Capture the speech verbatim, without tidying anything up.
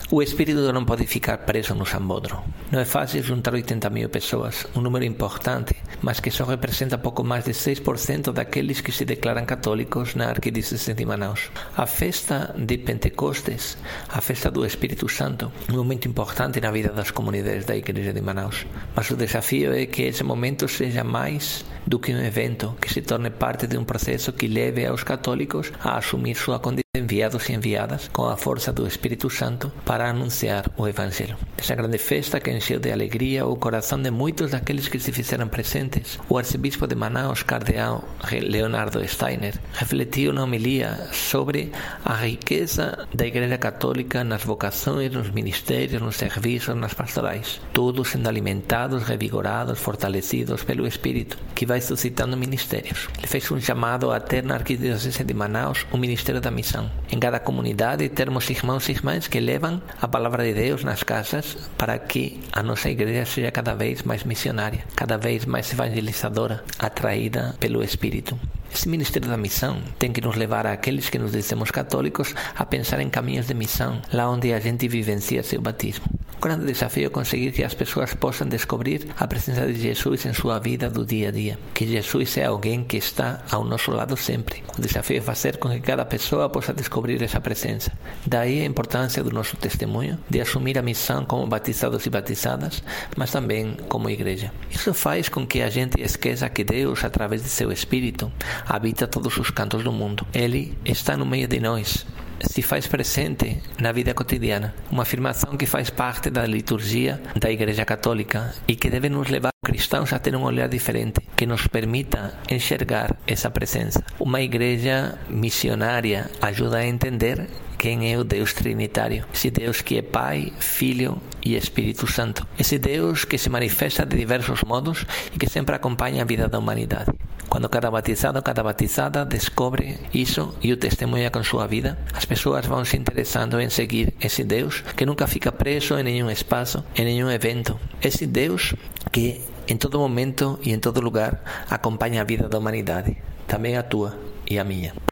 O espírito não pode ficar preso no sambódromo. Não é fácil juntar oitenta mil pessoas, um número importante, mas que só representa pouco mais de seis por cento daqueles que se declaram católicos na Arquidiocese de Manaus. A festa de Pentecostes, a festa do Espírito Santo, é um momento importante na vida das comunidades da Igreja de Manaus. Mas o desafio é que esse momento seja mais do que um evento, que se torne parte de um processo que leve aos católicos a assumir sua condição de enviados e enviadas com a força do Espírito Santo para anunciar o Evangelho. Essa grande festa que encheu de alegria o coração de muitos daqueles que se fizeram presentes. O arcebispo de Manaus, cardeal Leonardo Steiner, refletiu na homilia sobre a riqueza da Igreja Católica nas vocações, nos ministérios, nos serviços, nas pastorais, todos sendo alimentados, revigorados, fortalecidos pelo Espírito, que vai suscitando ministérios. Ele fez um chamado a ter na Arquidiocese de Manaus o Ministério da Missão. Em cada comunidade termos irmãos e irmãs que levam a palavra de Deus nas casas para que a nossa igreja seja cada vez mais missionária, cada vez mais evangelizadora, atraída pelo Espírito. Esse Ministério da Missão tem que nos levar àqueles que nos dizemos católicos a pensar em caminhos de missão, lá onde a gente vivencia seu batismo. O grande desafio é conseguir que as pessoas possam descobrir a presença de Jesus em sua vida do dia a dia. Que Jesus é alguém que está ao nosso lado sempre. O desafio é fazer com que cada pessoa possa descobrir essa presença. Daí a importância do nosso testemunho, de assumir a missão como batizados e batizadas, mas também como igreja. Isso faz com que a gente esqueça que Deus, através de seu Espírito, habita todos os cantos do mundo. Ele está no meio de nós, se faz presente na vida cotidiana. Uma afirmação que faz parte da liturgia da Igreja Católica e que deve nos levar cristãos a ter um olhar diferente, que nos permita enxergar essa presença. Uma igreja missionária ajuda a entender quem é o Deus Trinitário, esse Deus que é Pai, Filho e Espírito Santo, esse Deus que se manifesta de diversos modos e que sempre acompanha a vida da humanidade. Quando cada batizado, cada batizada descobre isso e o testemunha com sua vida, as pessoas vão se interessando em seguir esse Deus que nunca fica preso em nenhum espaço, em nenhum evento. Esse Deus que em todo momento e em todo lugar acompanha a vida da humanidade, também a tua e a minha.